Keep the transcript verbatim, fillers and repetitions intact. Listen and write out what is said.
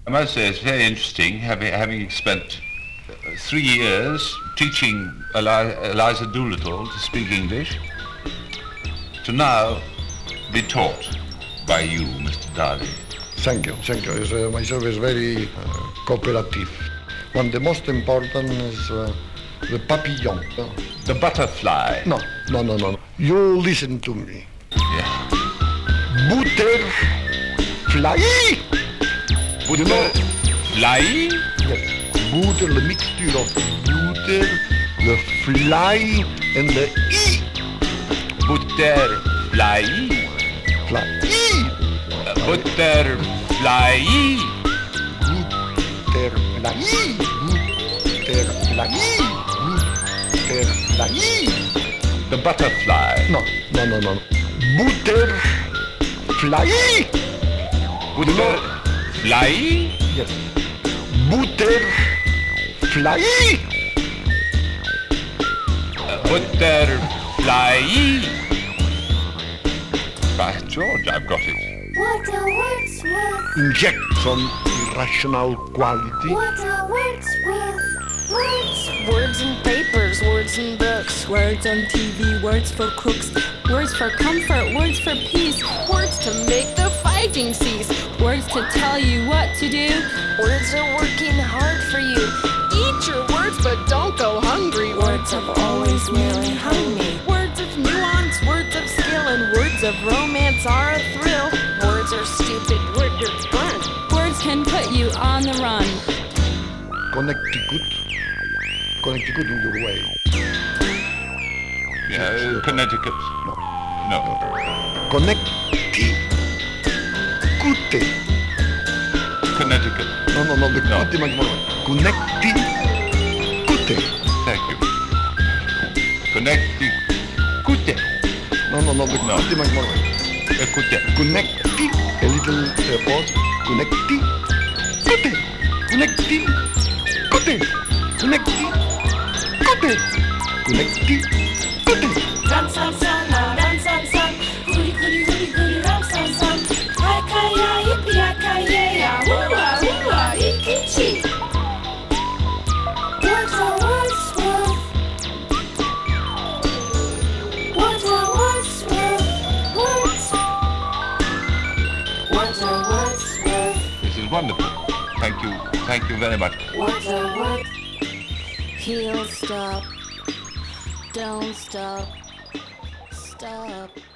I must say it's very interesting, having, having spent three years teaching Eli- Eliza Doolittle to speak English, to now be taught by you, Mister Darley. Thank you, thank you. It's, uh, my service is very uh, cooperative. One, the most important is uh, the papillon. No. The butterfly. no, no, no, no. You listen to me. Yeah. Butterfly. Butter, You know- fly? Yes. Butter, the mixture of butter, the fly, and the e. Butterfly? Fly. Uh, butterfly? Butterfly. Butterfly. Butterfly. The butterfly. No, no, no, no. Butterfly. Butterfly? Yes. Butterfly. Uh, butterfly? By George, I've got it. What a Wordsworth! Inject some irrational quality. What a Wordsworth! Words! Words in papers, words in books, words on T V, words for crooks, words for comfort, words for peace, words to make the fighting cease, words to tell you what to do. Words are working hard for you. Eat your words, but don't go hungry. Words have always really hung me. Words of nuance, words of skill, and words of romance are a thrill. Words are stupid, words are fun. Words can put you on the run. Connecticut. Connecticut in your way. Yeah, uh, Connecticut. No. Connecticut. Connecticut. No, no, no, the No. Cute much more. Connecticut. Thank you. Connecticut. No, no, no, the No. Cute much more. Écoutez. Connecti, a little uh, pause. Connecti. Cute. Connecti. Cute. Connecti. Cute. Connecti. Cute. Ram sam sam, la ram sam sam. Hooty hooty hooty hooty ram sam sam. Hi-ki-ya, yippee-yi-ki-ya, woo-ah, woo-ah, iki-chi. What a Wordsworth! What a Wordsworth! Words! What a Wordsworth! This is wonderful. Thank you. Thank you very much. What a word! He'll stop. Don't stop. Stop.